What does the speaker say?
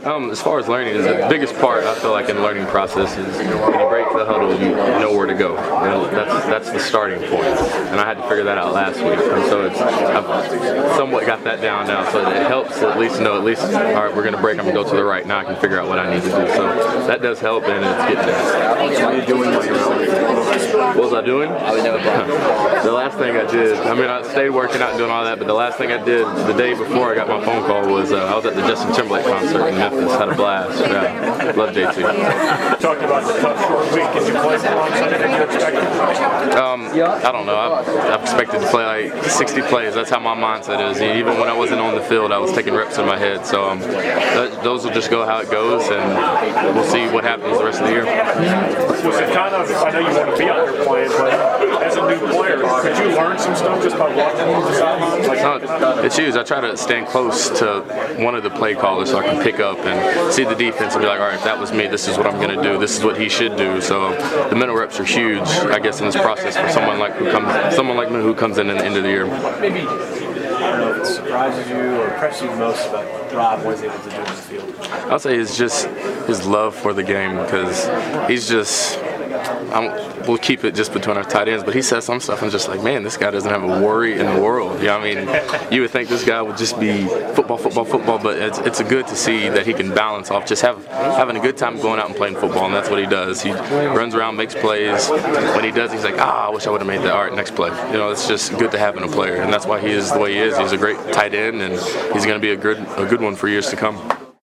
As far as learning, is the biggest part I feel like in the learning process is when you break the huddle, you know where to go. That's the starting point, and I had to figure that out last week. And so I've somewhat got that down now, so it helps to at least know all right, we're going to break. I'm going to go to the right now. I can figure out what I need to do. So that does help, and it's getting there. What are you doing while you're out? What was I doing? The last thing I did, I stayed working out and doing all that, but the last thing I did the day before I got my phone call was I was at the Justin Timberlake concert in Memphis. Had a blast. Yeah, love JT. You talked about the tough short week. Did you play on Sunday than you expected? I don't know. I've expected to play like 60 plays. That's how my mindset is. Even when I wasn't on the field, I was taking reps in my head. So those will just go how it goes, and we'll see what happens the rest of the year. Was it kind of, I know you want to be out here playing, but as a new player, could you learn some stuff just by watching the sidelines? It's huge. I try to stand close to one of the play callers so I can pick up and see the defense and be like, all right, if that was me, this is what I'm going to do. This is what he should do. So the mental reps are huge, I guess, in this process for someone like me who comes in the end of the year. Maybe, I don't know if it surprises you or impresses you most about Rob was able to do in the field. I'll say it's just his love for the game, because he's just we'll keep it just between our tight ends, but he says some stuff and just like, man, this guy doesn't have a worry in the world. You know what I mean? You would think this guy would just be football, but it's good to see that he can balance off just having a good time going out and playing football, and that's what he does. He runs around, makes plays. When he does, he's like, I wish I would have made that. All right, next play. You know, it's just good to have in a player, and that's why he is the way he is. He's a great tight end, and he's going to be a good one for years to come.